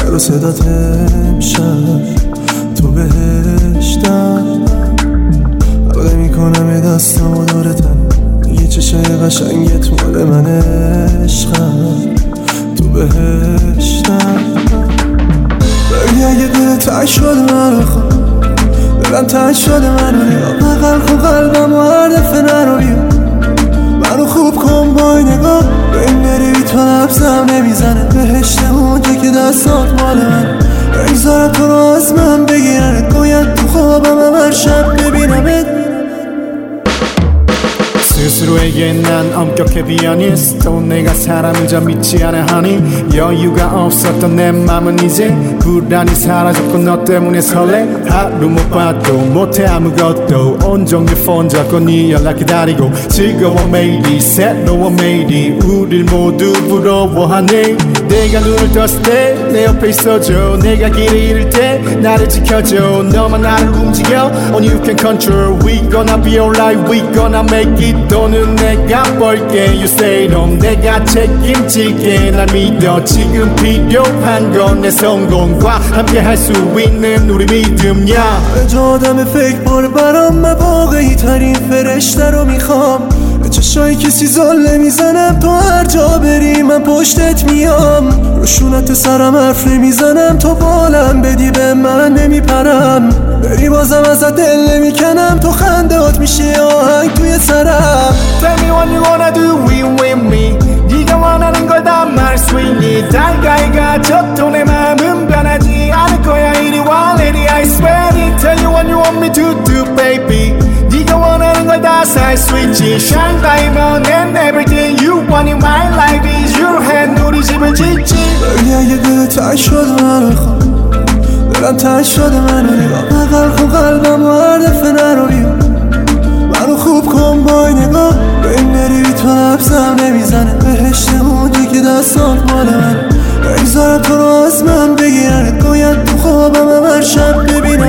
سر و صدات امشب تو بهشتم، حلقه میکنم یه دستم و دورتم، یه چشای قشنگت مال من عشقم، تو بهشتم. ببین اگه دل تنگ شده منو خواه، دلم تنگ شده منو نگاه، بغل کن قلبم و هر دفعه نرو بیا، منو خوب کن با این نگاه. به این بری بی تو لبزم نمیزنه، بهشت اونجا که دستات مال من، بگذارم تو رو از من بگیرنت، باید تو خوابم هر شب ببینمت. 스스로에게 난 엄격해 비어니스트 내가 사람이자 믿지 않아 하니 여유가 없었던 내 맘은 이제 불안이 사라졌고 너 때문에 설레 하루 못 봐도 못해 아무것도 온종일 폰 잡고 네 연락 기다리고 즐거워 매일이 새로워 매일이 우릴 모두 부러워하네. 내가 눈을 떴을 때 내 옆에 있어줘, 내가 길을 잃을 때 나를 지켜줘, 너만 나를 움직여 Only you can control. We gonna be alright, we gonna make it. 돈은 내가 벌게 You say no, 내가 책임질게 날 믿어. 지금 필요한 건 내 성공과 함께 할 수 있는 우리 믿음이야. تو آدم فکر بار برام، من واقعی ترین فرشته رو میخوام، به چشای کسی زل نمیزنم، تو هر جا بری من پشتت میام، روشونت سرم حرف نمیزنم، تو بالم بدی به من نمیپرم، بری بازم ازت دل نمیکنم، تو خندهات میشه آهنگ توی سرم. Tell me what you wanna do with me. 네가 원하는 걸 다 말할 수 있니. 달걀 가져도 내 마음은 변하지 않을 거야. 이리 와 lady I swear it. Tell you what you want me to do baby. 네가 원하는 걸 다 살 수 있지. Shine diamond and everything you want in my life is your hand. 우리 집을 짓지. ببین اگه دل تنگ شده منو خواه، دلم تنگ شده منو نگاه، بغل کن قلبم و هر دفعه نرو بیا، منو خوب کن با این نگاه. به این بری بی تو لبزم نمیزنه، بهشت اونجا که دستات مال من، بگذارم تو رو از من بگیرنت، باید تو خوابم هر شب ببینم.